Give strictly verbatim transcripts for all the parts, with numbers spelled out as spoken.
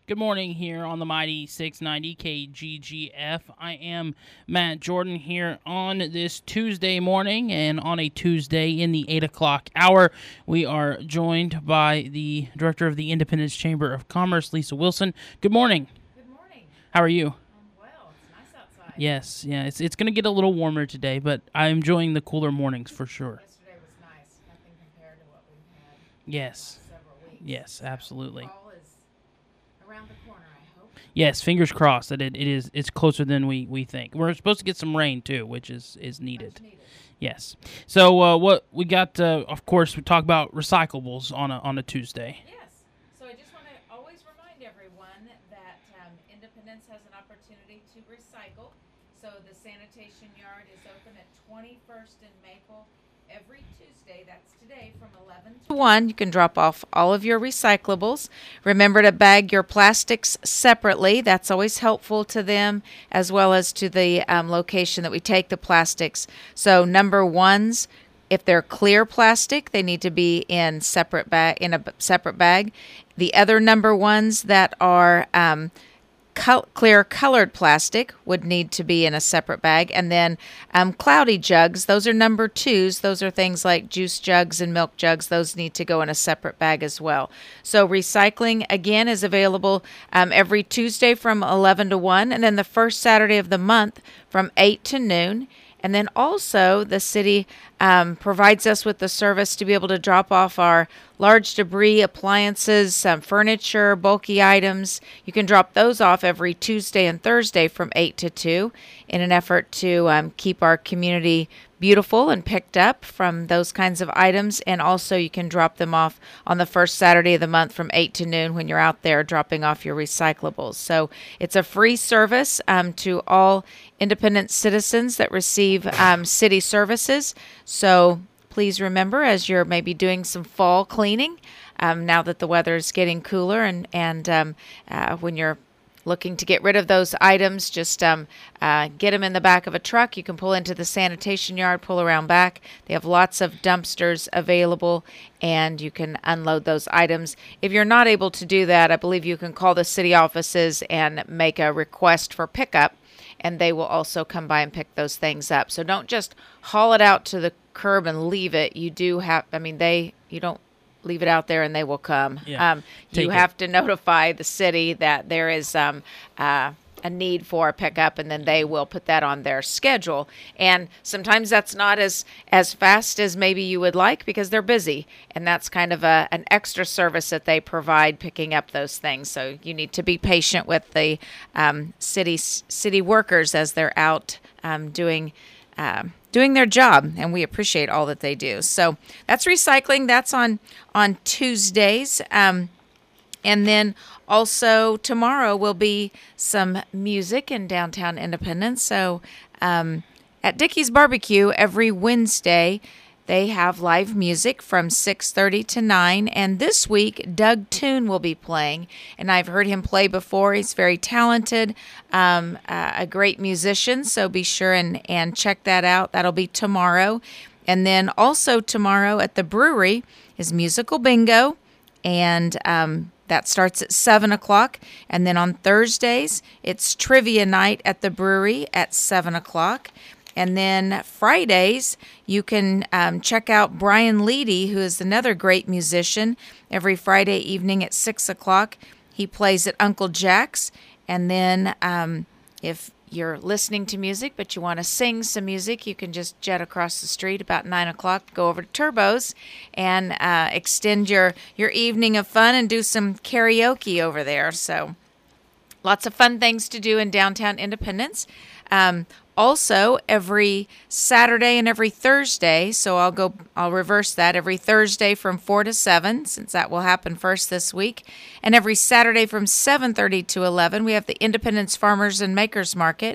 Good morning here on the mighty six ninety K G G F. I am Matt Jordan here on this Tuesday morning, and on a Tuesday in the eight o'clock hour, we are joined by the Director of the Independence Chamber of Commerce, Lisa Wilson. Good morning. Good morning. How are you? I'm well. It's nice outside. Yes, yeah, it's it's going to get a little warmer today, but I'm enjoying the cooler mornings for sure. Yesterday was nice. Nothing compared to what we've had Yes. the last several weeks. Yes, So absolutely. fall is around the corner, I hope. Yes, fingers crossed that it, it is it's closer than we, we think. We're supposed to get some rain too, which is, is needed. Much needed. Yes. So uh, what we got? Uh, of course, we talk about recyclables on a on a Tuesday. Yes. So I just want to always remind everyone that um, Independence has an opportunity to recycle. So the sanitation yard is open at twenty-first and Maple every Tuesday. That's today from eleven to one. You can drop off all of your recyclables. Remember to bag your plastics separately. That's always helpful to them, as well as to the um, location that we take the plastics. So number ones, if they're clear plastic, they need to be in separate bag in a separate bag. The other number ones that are um, Col- clear colored plastic would need to be in a separate bag. And then um, cloudy jugs, those are number twos. Those are things like juice jugs and milk jugs. Those need to go in a separate bag as well. So recycling, again, is available um, every Tuesday from eleven to one, and then the first Saturday of the month from eight to noon. And then also the city um, provides us with the service to be able to drop off our large debris, appliances, some furniture, bulky items. You can drop those off every Tuesday and Thursday from eight to two in an effort to um, keep our community beautiful and picked up from those kinds of items. And also you can drop them off on the first Saturday of the month from eight to noon when you're out there dropping off your recyclables. So it's a free service um, to all independent citizens that receive um, city services. So please remember, as you're maybe doing some fall cleaning, um, now that the weather is getting cooler, and, and um, uh, when you're looking to get rid of those items, just um, uh, get them in the back of a truck. You can pull into the sanitation yard, pull around back. They have lots of dumpsters available, and you can unload those items. If you're not able to do that, I believe you can call the city offices and make a request for pickup, and they will also come by and pick those things up. So don't just haul it out to the curb and leave it. You do have, I mean, they, you don't leave it out there and they will come. Yeah, um, take you it. have to notify the city that there is um, uh, a need for a pickup, and then they will put that on their schedule. And sometimes that's not as, as fast as maybe you would like because they're busy. And that's kind of a, an extra service that they provide, picking up those things. So you need to be patient with the um, city, city workers as they're out um, doing um, doing their job, and we appreciate all that they do. So that's recycling. That's on on Tuesdays. Um, and then also tomorrow will be some music in downtown Independence. So um, at Dickey's Barbecue every Wednesday, they have live music from six thirty to nine. And this week, Doug Toon will be playing. And I've heard him play before. He's very talented, um, uh, a great musician. So be sure and, and check that out. That'll be tomorrow. And then also tomorrow at the brewery is musical bingo. And um, that starts at seven o'clock. And then on Thursdays, it's trivia night at the brewery at seven o'clock. And then Fridays, you can um, check out Brian Leedy, who is another great musician. Every Friday evening at six o'clock, he plays at Uncle Jack's. And then um, if you're listening to music but you want to sing some music, you can just jet across the street about nine o'clock, go over to Turbo's, and uh, extend your, your evening of fun and do some karaoke over there. So lots of fun things to do in downtown Independence. Um, also, every Saturday and every Thursday, so I'll go, I'll reverse that, every Thursday from four to seven, since that will happen first this week, and every Saturday from seven thirty to eleven, we have the Independence Farmers and Makers Market.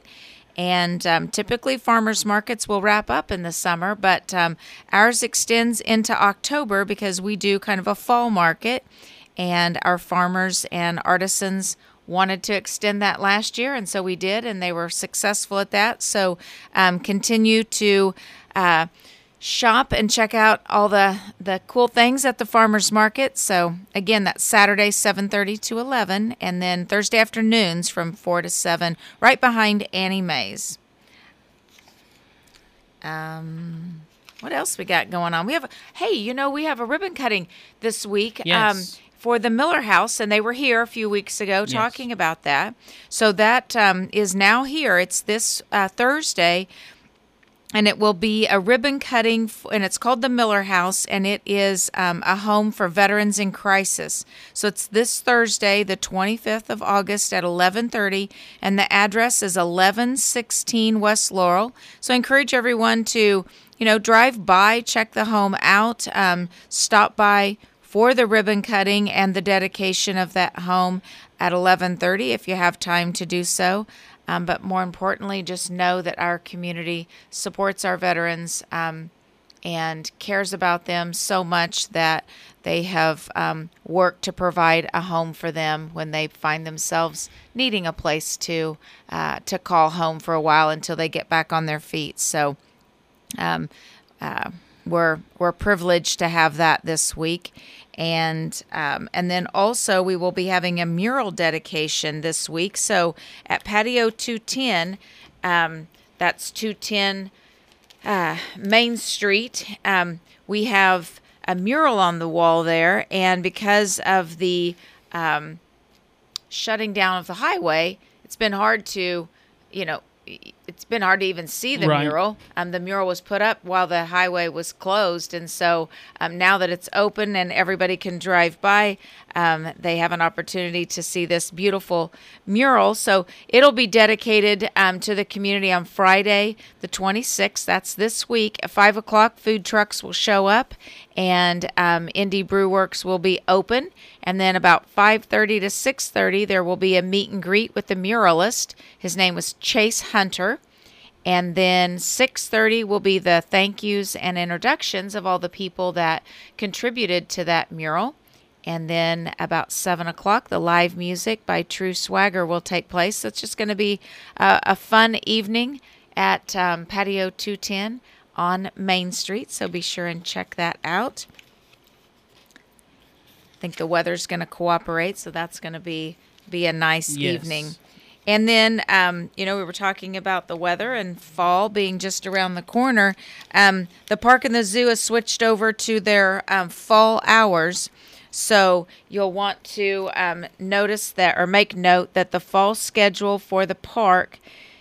And um, typically farmers markets will wrap up in the summer, but um, ours extends into October because we do kind of a fall market, and our farmers and artisans wanted to extend that last year, and so we did, and they were successful at that. So um, continue to uh, shop and check out all the, the cool things at the farmers market. So again, that's Saturday, seven thirty to eleven, and then Thursday afternoons from four to seven, right behind Annie Mae's. Um, what else we got going on? We have, hey, you know, we have a ribbon cutting this week. Yes. Um, for the Miller House, and they were here a few weeks ago talking yes. about that. So that um, is now here. It's this uh, Thursday. And it will be a ribbon cutting, and it's called the Miller House, and it is um, a home for veterans in crisis. So it's this Thursday, the twenty-fifth of August at eleven thirty, and the address is eleven sixteen West Laurel. So I encourage everyone to, you know, drive by, check the home out, um, stop by for the ribbon cutting and the dedication of that home at eleven thirty if you have time to do so. Um, but more importantly, just know that our community supports our veterans um, and cares about them so much that they have um, worked to provide a home for them when they find themselves needing a place to uh, to call home for a while until they get back on their feet. So um, uh, we're we're privileged to have that this week. And um, and then also we will be having a mural dedication this week. So at Patio two ten, um, that's two ten uh, Main Street, um, we have a mural on the wall there. And because of the um, shutting down of the highway, it's been hard to, you know, it's been hard to even see the right. mural. Um, the mural was put up while the highway was closed. And so um, now that it's open and everybody can drive by, um, they have an opportunity to see this beautiful mural. So it'll be dedicated um, to the community on Friday, the twenty-sixth. That's this week. At five o'clock, food trucks will show up and um, Indie Brew Works will be open. And then about five thirty to six thirty, there will be a meet and greet with the muralist. His name was Chase Hunter. And then six thirty will be the thank yous and introductions of all the people that contributed to that mural. And then about seven o'clock, the live music by True Swagger will take place. So it's just going to be a, a fun evening at um, Patio two ten on Main Street. So be sure and check that out. I think the weather's going to cooperate, so that's going to be be a nice yes. evening. And then, um, you know, we were talking about the weather and fall being just around the corner. Um, the park and the zoo has switched over to their um, fall hours. So you'll want to um, notice that or make note that the fall schedule for the park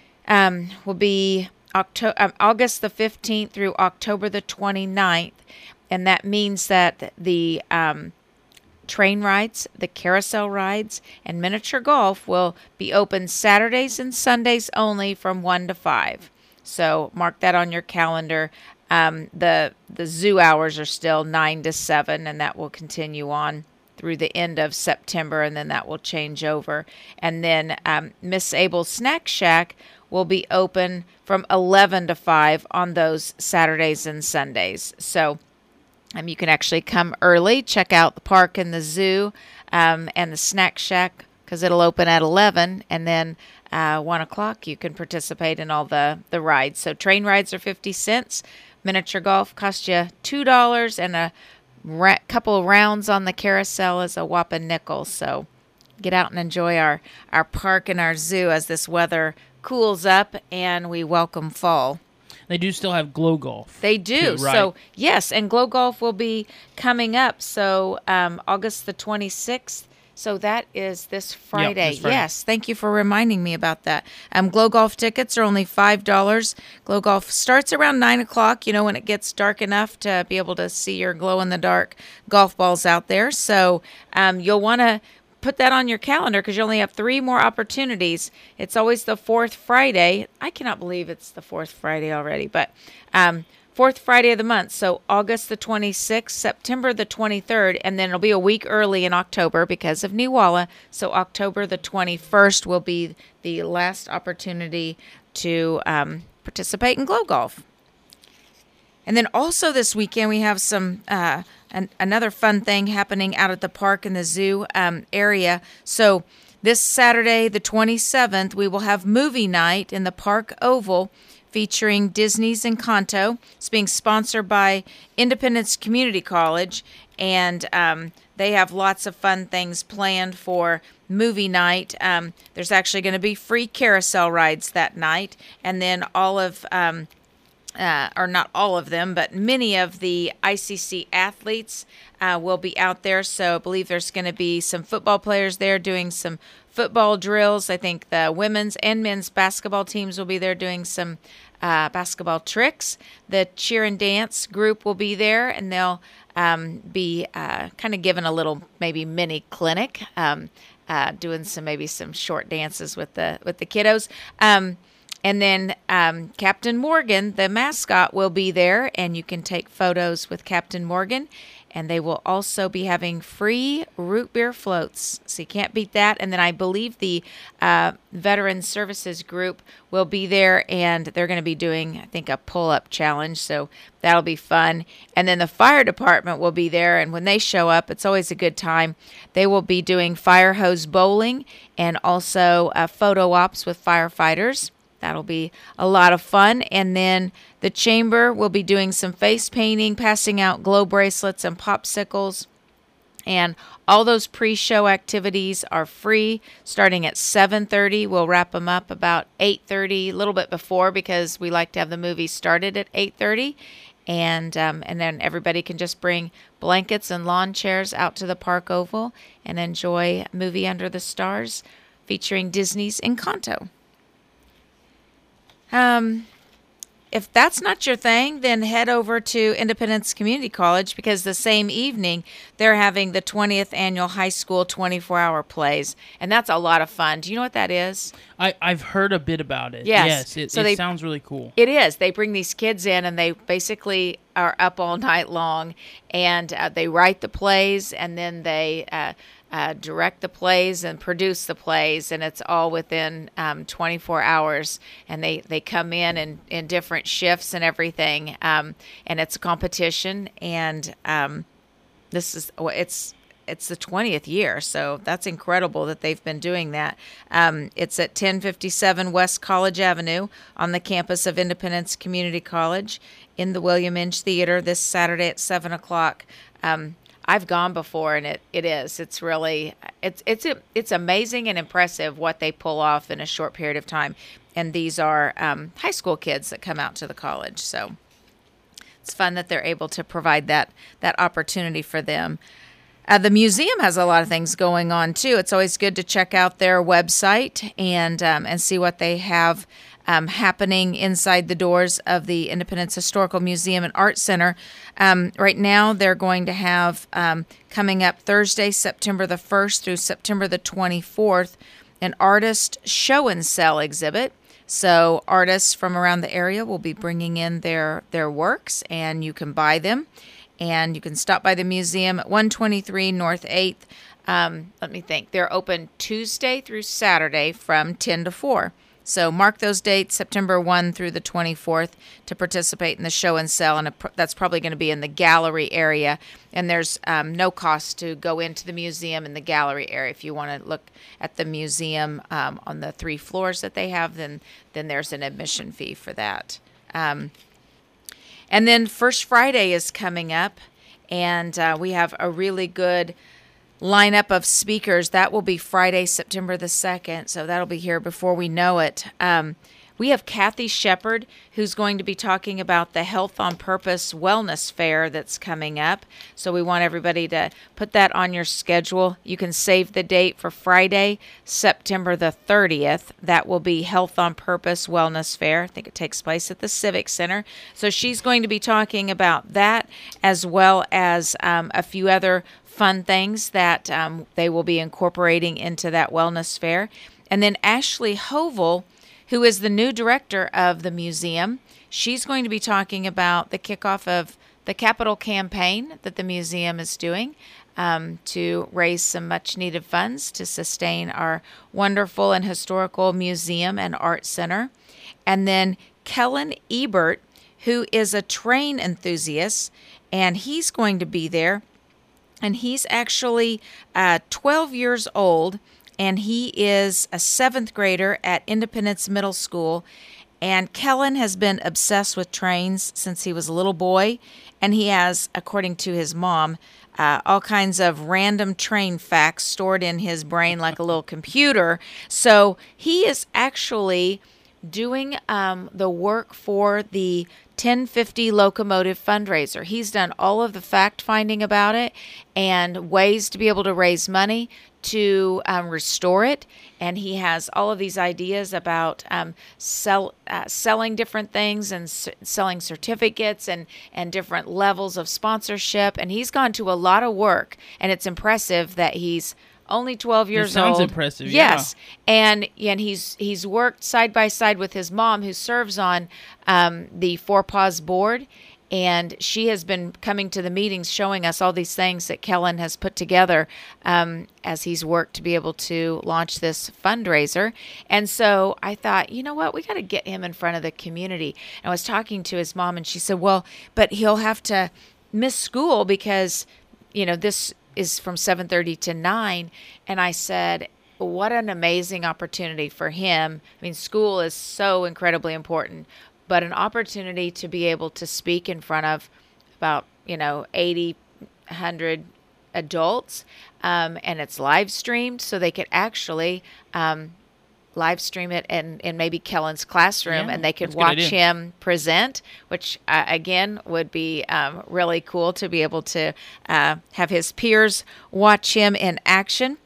um, will be October, um, August the fifteenth through October the twenty-ninth. And that means that the um, train rides, the carousel rides, and miniature golf will be open Saturdays and Sundays only from one to five. So mark that on your calendar. Um, the the zoo hours are still nine to seven, and that will continue on through the end of September, and then that will change over. And then um, Miss Abel's Snack Shack will be open from eleven to five on those Saturdays and Sundays. So Um, you can actually come early, check out the park and the zoo um, and the snack shack because it'll open at eleven, and then uh, one o'clock you can participate in all the, the rides. So train rides are fifty cents. Miniature golf costs you two dollars, and a ra- couple of rounds on the carousel is a whopping nickel. So get out and enjoy our, our park and our zoo as this weather cools up and we welcome fall. They do still have Glow Golf. They do. Too, right? So, yes, and Glow Golf will be coming up. So, um, August the twenty-sixth. So, that is this Friday. Yep, this Friday. Yes, thank you for reminding me about that. Um, Glow Golf tickets are only five dollars. Glow Golf starts around nine o'clock, you know, when it gets dark enough to be able to see your glow-in-the-dark golf balls out there. So, um, you'll want to put that on your calendar because you only have three more opportunities. It's always the fourth Friday. I cannot believe it's the fourth Friday already, but um, fourth Friday of the month. So August the twenty-sixth, September the twenty-third, and then it'll be a week early in October because of Niwala. So October the twenty-first will be the last opportunity to um, participate in Glow Golf. And then also this weekend we have some uh, an, another fun thing happening out at the park and the zoo um, area. So this Saturday, the twenty-seventh, we will have movie night in the Park Oval featuring Disney's Encanto. It's being sponsored by Independence Community College, and um, they have lots of fun things planned for movie night. Um, there's actually going to be free carousel rides that night, and then all of, um, uh, or not all of them, but many of the I C C athletes uh, will be out there. So I believe there's going to be some football players there doing some football drills. I think the women's and men's basketball teams will be there doing some uh, basketball tricks. The cheer and dance group will be there, and they'll um, be uh, kind of giving a little maybe mini clinic, um, uh, doing some maybe some short dances with the with the kiddos. Um, and then um, Captain Morgan, the mascot, will be there, and you can take photos with Captain Morgan. And they will also be having free root beer floats. So you can't beat that. And then I believe the uh, Veteran Services Group will be there, and they're going to be doing, I think, a pull-up challenge. So that'll be fun. And then the fire department will be there. And when they show up, it's always a good time. They will be doing fire hose bowling and also uh, photo ops with firefighters. That'll be a lot of fun. And then the chamber will be doing some face painting, passing out glow bracelets and popsicles. And all those pre-show activities are free, starting at seven thirty. We'll wrap them up about eight thirty, a little bit before, because we like to have the movie started at eight thirty. And um, and then everybody can just bring blankets and lawn chairs out to the park oval and enjoy a movie under the stars featuring Disney's Encanto. Um, if that's not your thing, then head over to Independence Community College, because the same evening they're having the twentieth annual high school twenty-four hour plays, and that's a lot of fun. Do you know what that is? I, I've heard a bit about it. Yes. Yes, it, So it they- sounds really cool. It is. They bring these kids in, and they basically are up all night long, and uh, they write the plays, and then they uh, uh, direct the plays and produce the plays, and it's all within um, twenty-four hours. And they, they come in, in in different shifts and everything, um, and it's a competition. And um, this is it's. It's the twentieth year, so that's incredible that they've been doing that. Um, it's at ten fifty-seven West College Avenue on the campus of Independence Community College in the William Inge Theater this Saturday at seven o'clock. Um, I've gone before, and it, it is. It's really it's it's it's amazing and impressive what they pull off in a short period of time. And these are um, high school kids that come out to the college, so it's fun that they're able to provide that that opportunity for them. Uh, the museum has a lot of things going on, too. It's always good to check out their website and um, and see what they have um, happening inside the doors of the Independence Historical Museum and Art Center. Um, right now, they're going to have, um, coming up Thursday, September the first through September the twenty-fourth, an artist show and sell exhibit. So artists from around the area will be bringing in their, their works, and you can buy them. And you can stop by the museum at one twenty-three North eighth. Um, let me think. They're open Tuesday through Saturday from ten to four. So mark those dates, September first through the twenty-fourth, to participate in the show and sell. And that's probably going to be in the gallery area. And there's um, no cost to go into the museum in the gallery area. If you want to look at the museum um, on the three floors that they have, then, then there's an admission fee for that. Um And then First Friday is coming up, and uh, we have a really good lineup of speakers. That will be Friday, September the second, so that'll be here before we know it. Um, we have Kathy Shepard, who's going to be talking about the Health on Purpose Wellness Fair that's coming up. So we want everybody to put that on your schedule. You can save the date for Friday, September the thirtieth. That will be Health on Purpose Wellness Fair. I think it takes place at the Civic Center. So she's going to be talking about that, as well as um, a few other fun things that um, they will be incorporating into that wellness fair. And then Ashley Hovel, who is the new director of the museum, she's going to be talking about the kickoff of the capital campaign that the museum is doing um, to raise some much-needed funds to sustain our wonderful and historical museum and art center. And then Kellen Ebert, who is a train enthusiast, and he's going to be there. And he's actually uh, twelve years old, and he is a seventh grader at Independence Middle School, And Kellen has been obsessed with trains since he was a little boy. And he has, according to his mom, uh, all kinds of random train facts stored in his brain like a little computer. So he is actually doing um, the work for the ten fifty locomotive fundraiser. He's done all of the fact finding about it and ways to be able to raise money to um, restore it. And he has all of these ideas about um, sell, uh, selling different things and s- selling certificates and, and different levels of sponsorship. And he's gone to a lot of work, and it's impressive that he's only twelve years it sounds old. impressive. Yes, yeah. and and he's he's worked side by side with his mom, who serves on um, the Four Paws board, and she has been coming to the meetings, showing us all these things that Kellen has put together um, as he's worked to be able to launch this fundraiser. And so I thought, you know what, we got to get him in front of the community. And I was talking to his mom, and she said, well, but he'll have to miss school because, you know, this is from seven thirty to nine. And I said, what an amazing opportunity for him. I mean, school is so incredibly important, but an opportunity to be able to speak in front of about, you know, eighty, one hundred adults. Um, and it's live streamed, so they could actually um, live stream it in, in maybe Kellen's classroom, Yeah, and they could that's a good watch idea. him present, which uh, again would be um, really cool to be able to uh, have his peers watch him in action.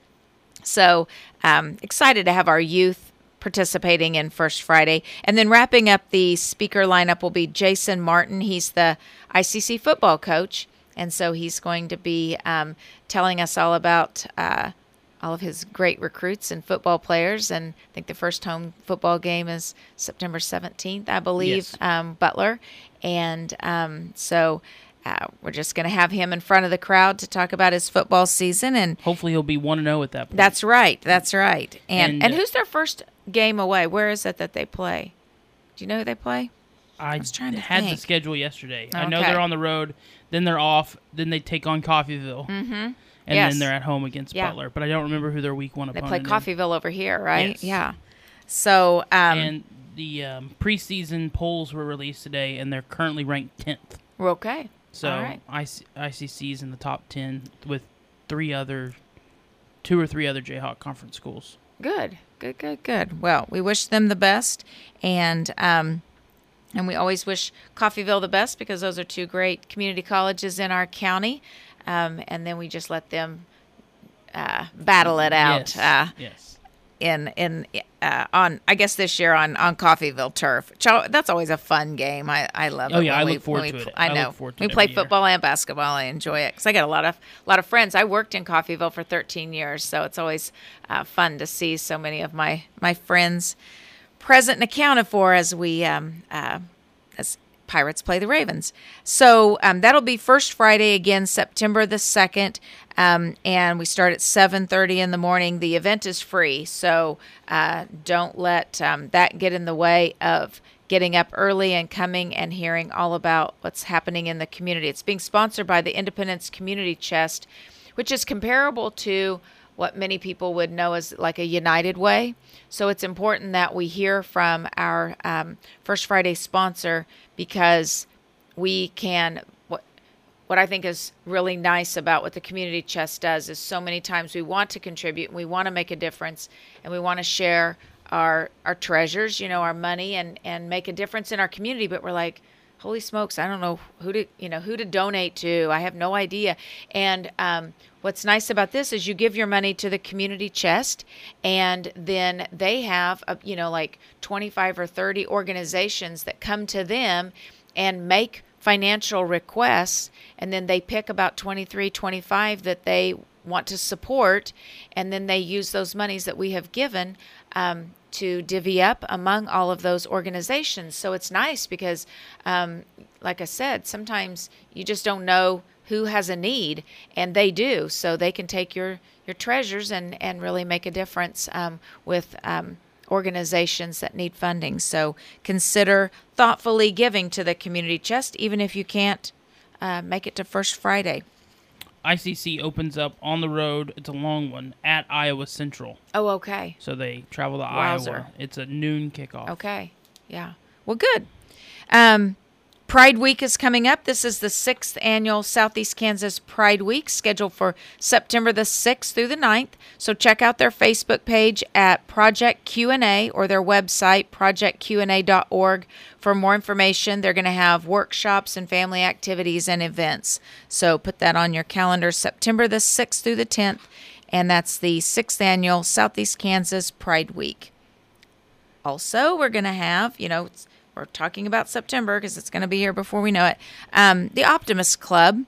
So um, excited to have our youth participating in First Friday. And then wrapping up the speaker lineup will be Jason Martin. He's the I C C football coach, and so he's going to be um, telling us all about uh, all of his great recruits and football players. And I think the first home football game is September seventeenth, I believe, Yes. um, Butler. And um, so uh, we're just going to have him in front of the crowd to talk about his football season. And Hopefully he'll be one and oh at that point. that's right. That's right. And And, and, uh, who's their first game away? Where is it that they play? Do you know who they play? I was trying to had think. the schedule yesterday. I know Okay. they're on the road, then they're off, then they take on Coffeyville, Mm-hmm. and Yes. then they're at home against Yeah. Butler. But I don't remember who their week one They opponent play is. Coffeyville over here, right? Yes. Yeah. So um, And the um, preseason polls were released today, and they're currently ranked tenth. we're okay. So All right. I C- I C C's in the top ten with three other, two or three other Jayhawk conference schools. Good, good, good, good. Well, we wish them the best, and um, and we always wish Coffeyville the best because those are two great community colleges in our county, um, and then we just let them uh, battle it out Yes. uh, yes. in in uh, on I guess this year on on Coffeyville turf. Cho- That's always a fun game. I, I love Oh, it. yeah, when I we- look forward when we to pl- it. I I look know forward to we it play every year. football and basketball. I enjoy it because I got a lot of a lot of friends. I worked in Coffeyville for thirteen years, so it's always uh, fun to see so many of my my friends present and accounted for as we um, uh, as Pirates play the Ravens. So um, that'll be First Friday again, September the second, um, and we start at seven thirty in the morning. The event is free, so uh, don't let um, that get in the way of getting up early and coming and hearing all about what's happening in the community. It's being sponsored by the Independence Community Chest, which is comparable to what many people would know as like a United Way. So it's important that we hear from our um, First Friday sponsor because we can, what, what I think is really nice about what the Community Chest does is so many times we want to contribute and we want to make a difference and we want to share our our treasures, you know, our money and, and make a difference in our community. But we're like, holy smokes, I don't know who to, you know, who to donate to. I have no idea. And um, what's nice about this is you give your money to the Community Chest, and then they have, a, you know, like twenty-five or thirty organizations that come to them and make financial requests, and then they pick about twenty-three, twenty-five that they want to support, and then they use those monies that we have given um, to divvy up among all of those organizations. So it's nice because, um, like I said, sometimes you just don't know who has a need, and they do. So they can take your, your treasures and, and really make a difference um, with um, organizations that need funding. So consider thoughtfully giving to the Community Chest, even if you can't uh, make it to First Friday. I C C opens up on the road. It's a long one at Iowa Central. Oh, okay. So they travel to Wowzer. Iowa. It's a noon kickoff. Okay. Yeah. Well, good. Um, Pride Week is coming up. This is the sixth annual Southeast Kansas Pride Week, scheduled for September the sixth through the ninth. So check out their Facebook page at Project Q and A or their website, project q and a dot org, for more information. They're going to have workshops and family activities and events. So put that on your calendar, September the sixth through the tenth, and that's the sixth annual Southeast Kansas Pride Week. Also, we're going to have, you know, it's, we're talking about September because it's going to be here before we know it, um, the Optimist Club.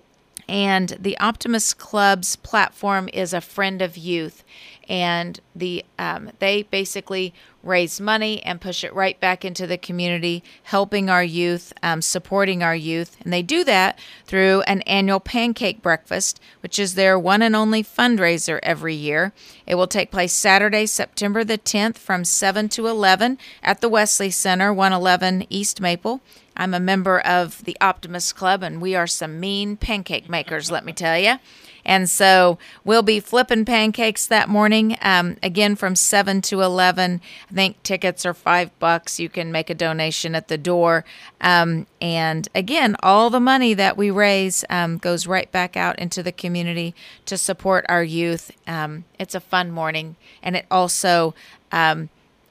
And the Optimist Club's platform is a friend of youth. And the um, they basically raise money and push it right back into the community, helping our youth, um, supporting our youth. And they do that through an annual pancake breakfast, which is their one and only fundraiser every year. It will take place Saturday, September the tenth from seven to eleven at the Wesley Center, one eleven East Maple. I'm a member of the Optimist Club, and we are some mean pancake makers, let me tell you. And so we'll be flipping pancakes that morning, um, again from seven to eleven. I think tickets are five bucks. You can make a donation at the door. Um, and again, all the money that we raise um, goes right back out into the community to support our youth. Um, it's a fun morning, and it also um,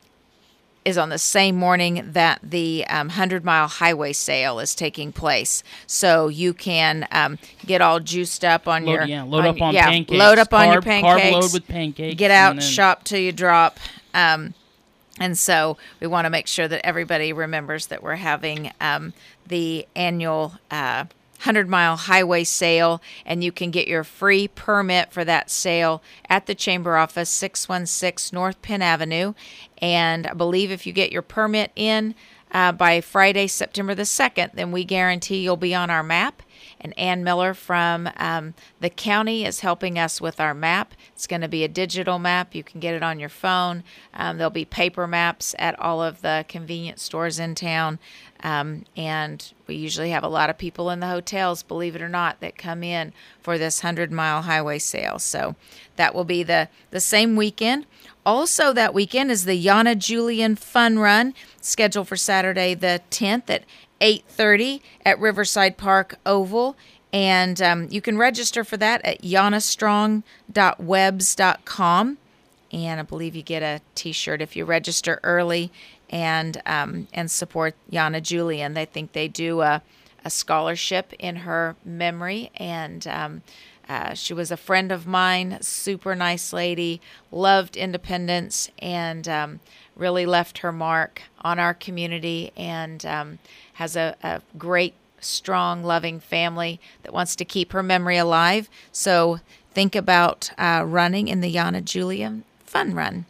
is on the same morning that the um, hundred mile highway sale is taking place. So you can um, get all juiced up on load, your... Yeah, load on, up on yeah, pancakes. Load up carb, on your pancakes. Carb load with pancakes. Get out, and then... shop till you drop. Um, and so we want to make sure that everybody remembers that we're having um, the annual... Uh, hundred mile highway sale, and you can get your free permit for that sale at the chamber office, six one six North Penn Avenue. And I believe if you get your permit in uh, by Friday, September the second, then we guarantee you'll be on our map. And Ann Miller from um, the county is helping us with our map. It's going to be a digital map. You can get it on your phone. Um, there'll be paper maps at all of the convenience stores in town. Um, and we usually have a lot of people in the hotels, believe it or not, that come in for this hundred mile highway sale. So that will be the, the same weekend. Also that weekend is the Yana Julian Fun Run, scheduled for Saturday the tenth at eight thirty at Riverside Park Oval. And um, you can register for that at yana strong dot webs dot com. And I believe you get a t-shirt if you register early and um, and support Yana Julian. They think they do a, a scholarship in her memory. And um, uh, she was a friend of mine, super nice lady, loved independence, and um, really left her mark on our community, and um, has a, a great, strong, loving family that wants to keep her memory alive. So think about uh, running in the Yana Julian Fun Run.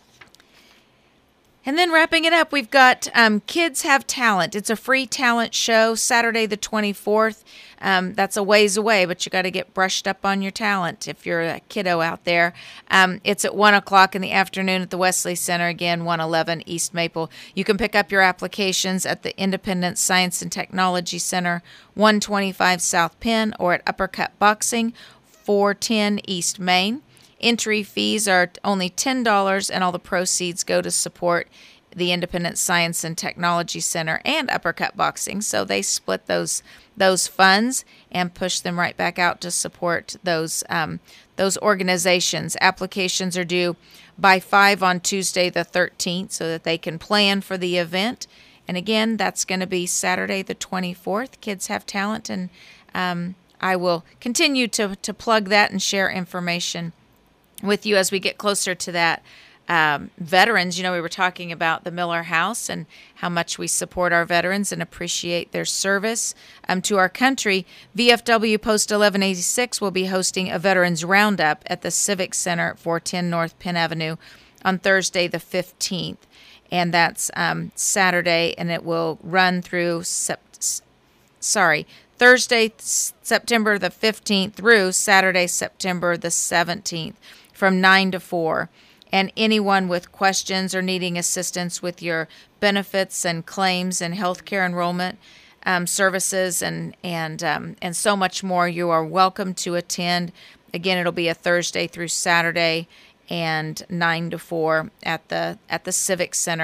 And then wrapping it up, we've got um, Kids Have Talent. It's a free talent show, Saturday the twenty-fourth. Um, that's a ways away, but you got to get brushed up on your talent if you're a kiddo out there. Um, it's at one o'clock in the afternoon at the Wesley Center, again, one eleven East Maple. You can pick up your applications at the Independence Science and Technology Center, one twenty-five South Penn, or at Uppercut Boxing, four ten East Main. Entry fees are only ten dollars, and all the proceeds go to support the Independent Science and Technology Center and Uppercut Boxing. So they split those those funds and push them right back out to support those um, those organizations. Applications are due by five on Tuesday the thirteenth so that they can plan for the event. And again, that's going to be Saturday the twenty-fourth. Kids Have Talent, and um, I will continue to, to plug that and share information with you as we get closer to that. Um, veterans, you know, we were talking about the Miller House and how much we support our veterans and appreciate their service um, to our country. V F W Post eleven eighty-six will be hosting a Veterans Roundup at the Civic Center at four ten North Penn Avenue on Thursday the fifteenth. And that's um, Saturday, and it will run through, sept- sorry, Thursday, September the fifteenth through Saturday, September the seventeenth. From nine to four. And anyone with questions or needing assistance with your benefits and claims and healthcare enrollment um, services and and um, and so much more, you are welcome to attend. Again, it'll be a Thursday through Saturday, and nine to four at the at the Civic Center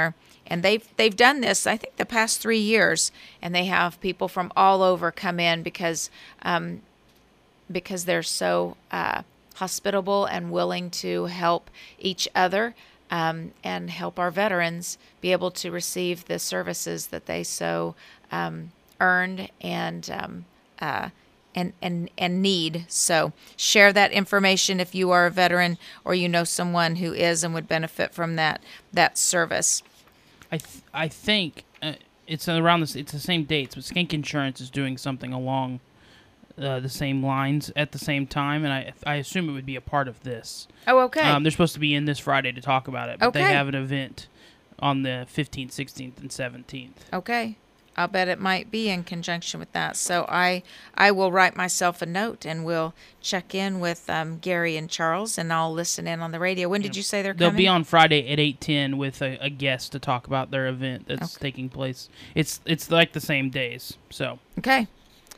and they've they've done this, I think, the past three years, and they have people from all over come in because um, because they're so uh, hospitable and willing to help each other um, and help our veterans be able to receive the services that they so um, earned and um, uh, and and and need. So share that information if you are a veteran or you know someone who is and would benefit from that that service. I th- I think uh, it's around this. It's the same dates, but Skink Insurance is doing something along uh, the same lines at the same time, and I I assume it would be a part of this. Oh, okay. Um, they're supposed to be in this Friday to talk about it, but Okay. they have an event on the fifteenth, sixteenth, and seventeenth. Okay. I'll bet it might be in conjunction with that. So I I will write myself a note and we'll check in with um, Gary and Charles, and I'll listen in on the radio. When did you say they're They'll coming? be on Friday at eight ten with a, a guest to talk about their event that's Okay. taking place. It's it's like the same days, so. Okay.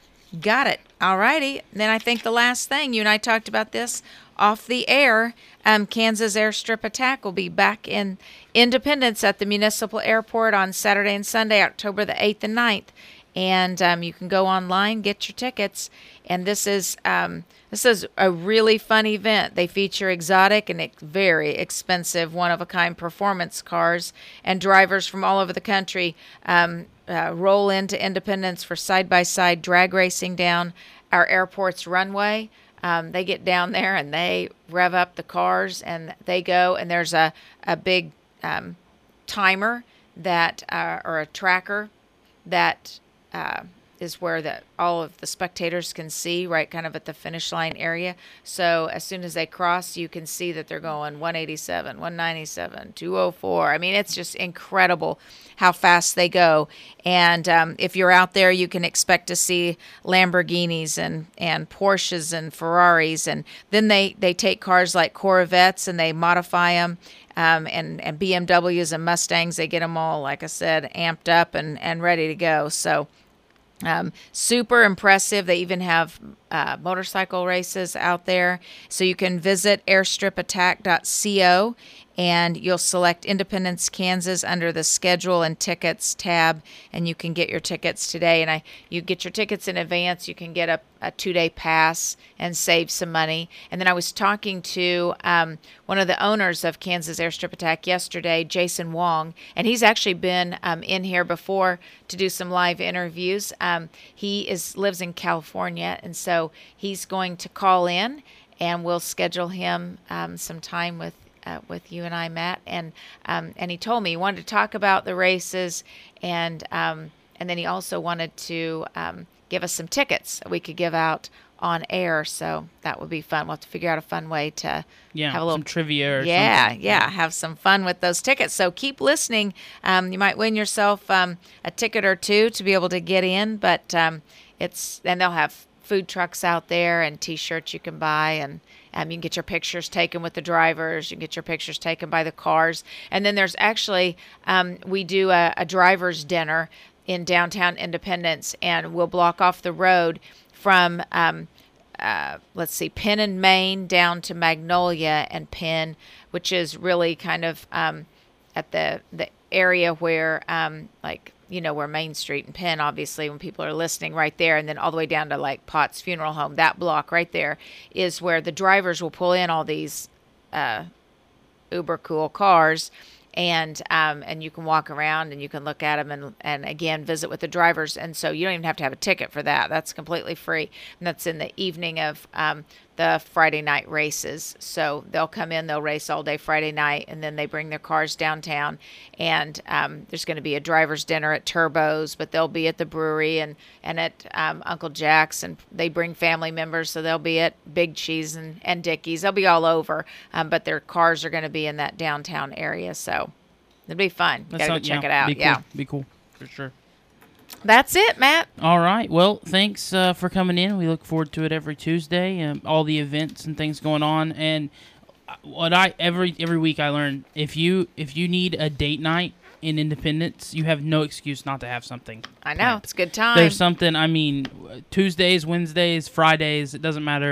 Got it. All righty. Then I think the last thing, you and I talked about this off the air, um, Kansas Airstrip Attack will be back in Independence at the Municipal Airport on Saturday and Sunday, October the eighth and ninth. And um, you can go online, get your tickets. And this is um, this is a really fun event. They feature exotic and ex- very expensive, one-of-a-kind performance cars, and drivers from all over the country um, uh, roll into Independence for side-by-side drag racing down our airport's runway. Um, they get down there and they rev up the cars and they go, and there's a, a big um, timer that uh, or a tracker that uh, is where the, all of the spectators can see, right kind of at the finish line area. So as soon as they cross, you can see that they're going one eighty-seven, one ninety-seven, two oh four. I mean, it's just incredible how fast they go. And um, if you're out there, you can expect to see Lamborghinis and, and Porsches and Ferraris. And then they, they take cars like Corvettes and they modify them. Um, and, and B M Ws and Mustangs, they get them all, like I said, amped up and, and ready to go. So um, super impressive. They even have uh, motorcycle races out there. So you can visit airstrip attack dot co and you'll select Independence, Kansas under the schedule and tickets tab, and you can get your tickets today. And I, you get your tickets in advance. You can get a, a two-day pass and save some money. And then I was talking to um, one of the owners of Kansas Airstrip Attack yesterday, Jason Wong, and he's actually been um, in here before to do some live interviews. Um, he is lives in California, and so he's going to call in, and we'll schedule him um, some time with Uh, with you and I, Matt, and um, and he told me he wanted to talk about the races, and um, and then he also wanted to um, give us some tickets that we could give out on air. So that would be fun. We'll have to figure out a fun way to Yeah, have a little some trivia or yeah, something. yeah, have some fun with those tickets. So keep listening. Um, you might win yourself um, a ticket or two to be able to get in, but um, it's and they'll have food trucks out there and T-shirts you can buy, and um, you can get your pictures taken with the drivers. You can get your pictures taken by the cars. And then there's actually, um, we do a, a driver's dinner in downtown Independence, and we'll block off the road from, um, uh, let's see, Penn and Main down to Magnolia and Penn, which is really kind of um, at the, the area where, um, like, you know, where Main Street and Penn, obviously, when people are listening, right there, and then all the way down to like Potts Funeral Home, that block right there is where the drivers will pull in all these uh, uber cool cars, and um, and you can walk around and you can look at them and, and again, visit with the drivers. And so you don't even have to have a ticket for that. That's completely free. And that's in the evening of um, the Friday night races. So they'll come in, they'll race all day Friday night, and then they bring their cars downtown. And um, there's going to be a driver's dinner at Turbo's, but they'll be at the brewery and, and at um, Uncle Jack's, and they bring family members, so they'll be at Big Cheese and, and Dickie's. They'll be all over, um, but their cars are going to be in that downtown area. So it'll be fun. You got to go check it out. Be cool. Yeah. Be cool, for sure. That's it, Matt. All right. Well, thanks uh, for coming in. We look forward to it every Tuesday. Um, all the events and things going on, and what I every every week I learn, if you if you need a date night in Independence, you have no excuse not to have something. I know planned. it's a good time. There's something. I mean, Tuesdays, Wednesdays, Fridays. It doesn't matter.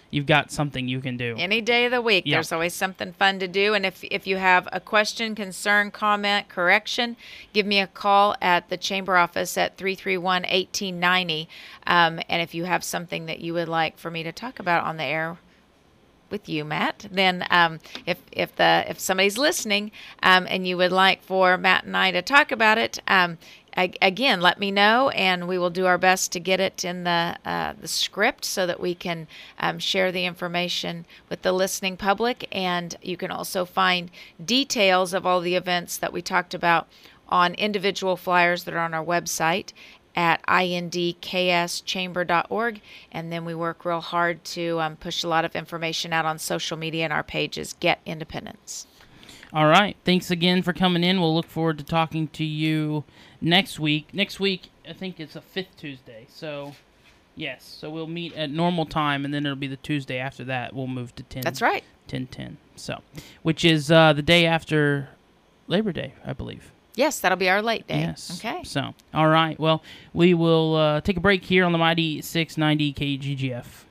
you've got something you can do. Any day of the week, Yeah. there's always something fun to do. And if, if you have a question, concern, comment, correction, give me a call at the chamber office at three three one, one eight nine zero. Um, and if you have something that you would like for me to talk about on the air with you, Matt, then um, if if the if somebody's listening um, and you would like for Matt and I to talk about it, um, ag- again, let me know, and we will do our best to get it in the uh, the script so that we can um, share the information with the listening public. And you can also find details of all the events that we talked about on individual flyers that are on our website at I N D K S chamber dot org, and then we work real hard to um, push a lot of information out on social media and our pages. Get Independence. All right. Thanks again for coming in. We'll look forward to talking to you next week. Next week, I think it's a fifth Tuesday. So, yes. So we'll meet at normal time, and then it'll be the Tuesday after that. We'll move to ten. That's right. ten ten. So, which is uh, the day after Labor Day, I believe. Yes, that'll be our late day. Yes. Okay. So, all right. Well, we will uh, take a break here on the Mighty six ninety K G G F.